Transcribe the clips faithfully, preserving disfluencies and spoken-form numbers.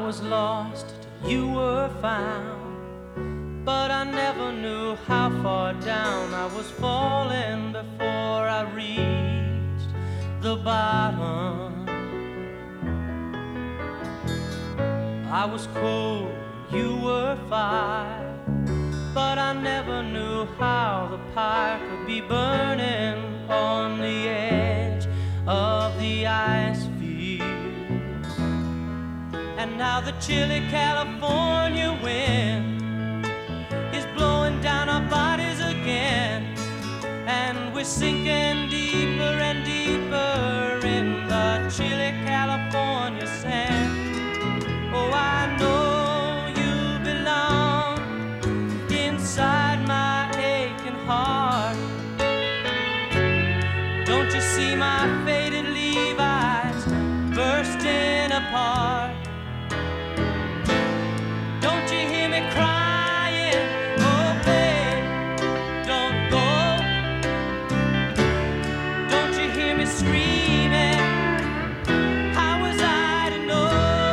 was lost till you were found, but I never knew how far down I was falling before I reached the bottom. I was cold, you were fire, but I never knew how the pie could be burning on the edge of the ice field. And now the chilly California wind is blowing down our bodies again, and we're sinking deeper and deeper in the chilly California sand. Oh, I know you belong inside my aching heart. Don't you see my faded Levi's bursting apart? Don't you hear me crying? Oh, babe, don't go. Don't you hear me screaming? How was I to know?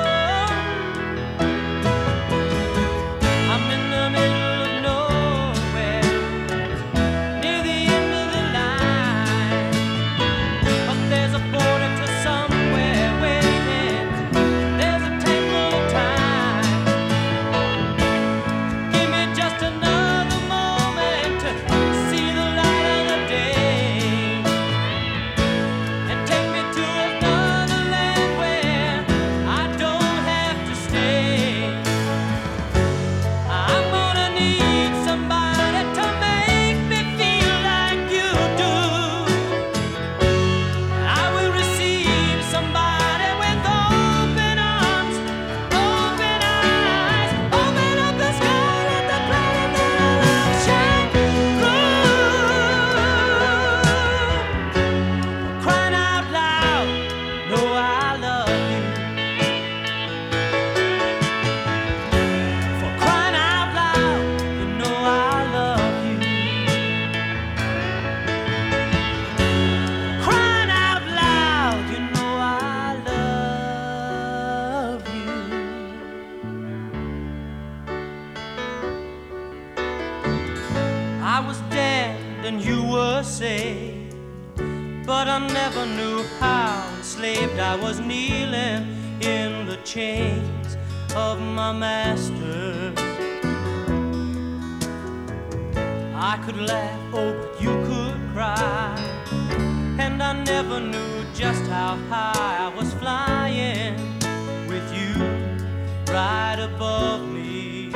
I'm in the middle of nowhere, near the end of the line, but there's a border to somewhere waiting. There's a tank full of time. Give me just another moment to see the light of the day, and take me to another land where I don't have to stay. I'm gonna need somebody to make me feel like you do. I will receive somebody with open arms, open eyes, open up the sky, let the planet that I love shine through. Crying out loud, know I love you. For crying out loud, you know I love you. Crying out loud, you know I love you. I was damned and you were saved, but I never knew how enslaved I was, kneeling in the chains of my master. I could laugh, oh, but you could cry, and I never knew just how high I was flying with you right above me.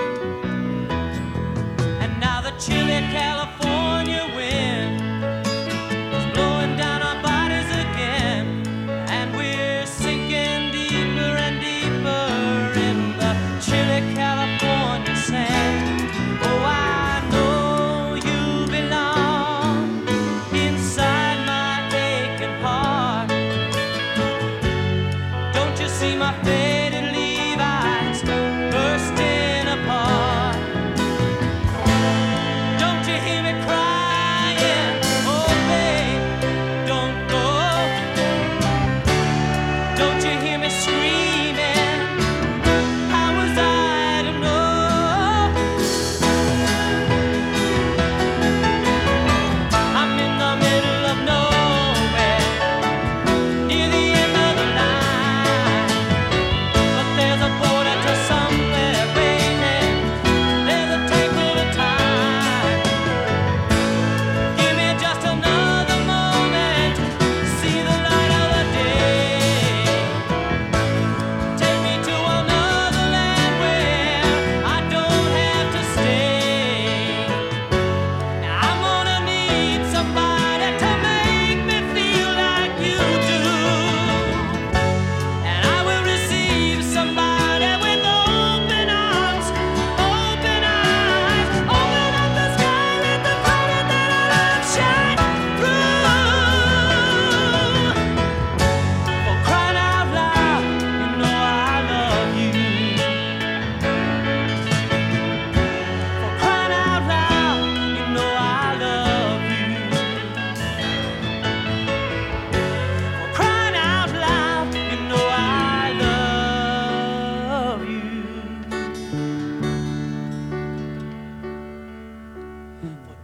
And now the chilly California wind is blowing down our bodies again, and we're sinking deeper and deeper in the chilly California sand. Oh, I know you belong inside my aching heart. Don't you see my faded Levi's bursting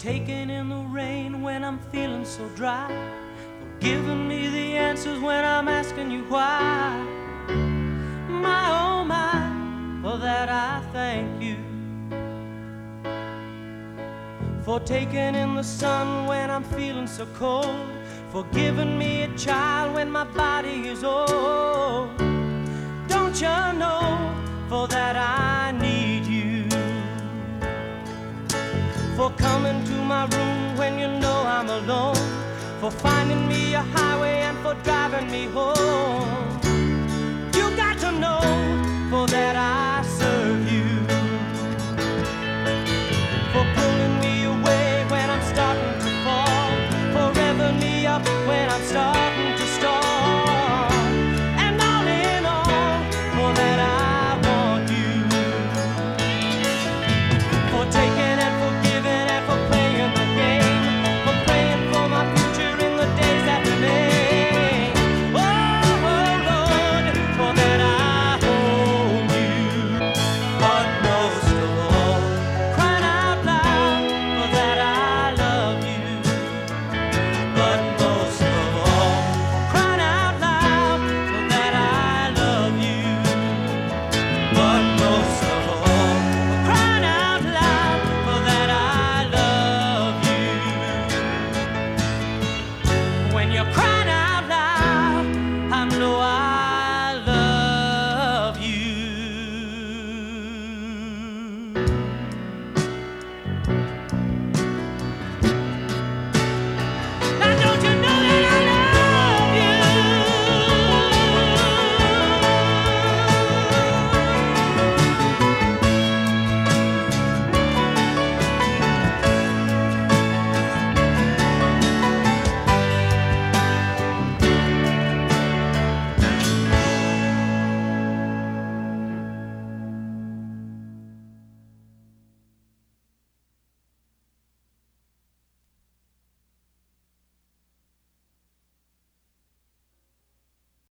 taking in the rain when I'm feeling so dry, for giving me the answers when I'm asking you why. My oh my, for that I thank you. For taking in the sun when I'm feeling so cold, for giving me a child when my body is old. Don't you know, for that I need you. For coming to my room when you know I'm alone, for finding me a highway and for driving me home. You got to know, for that I